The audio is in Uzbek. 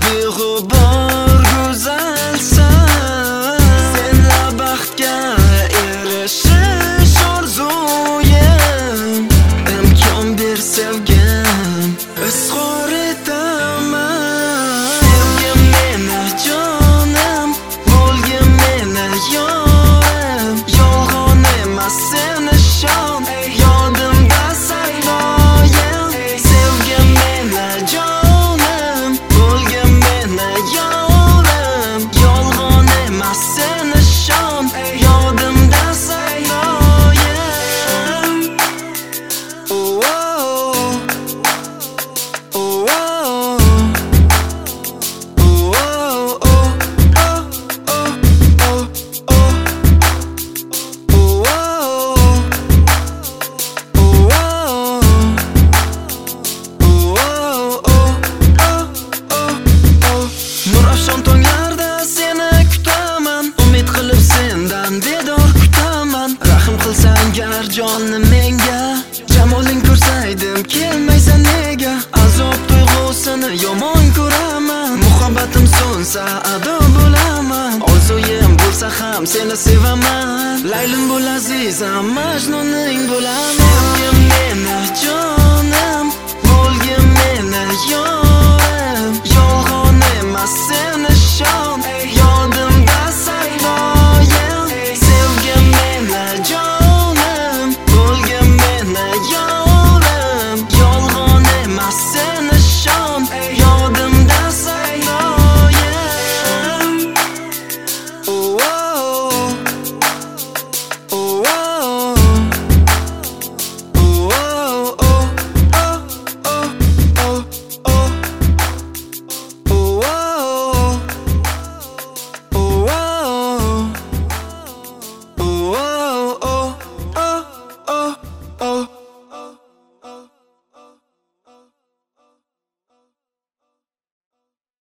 tuyg'u bor go'zalsan. Senla baxtga erishish orzuyim. Imkon ber sevgim, izhor etaman. Sevgim meni jonim, bo'lgin meni yorim. Yolg'on emas seni shon, yodimda saqloyim. Sevgim meni jonim, bo'lgin meni yorim. Yolg'on emas seni shon, yodimda saqloyim. Oh, oh, oh, oh, Nurafshon tonglarda seni kutaman, umid qilib sendan bedor kutaman. Rahim qilsang gar jonni menga, jamoling ko'rsaydim kelmaysan nega? Azob tuyg'usini yomon ko'raman, muhabbatim so'nsa ado bo'laman. Orzuyim bo'lsa ham seni sevaman, Laylim bo'l azizam, Majnuning bo'laman. Sevgim meni jonim, bo'lgin meni yorim.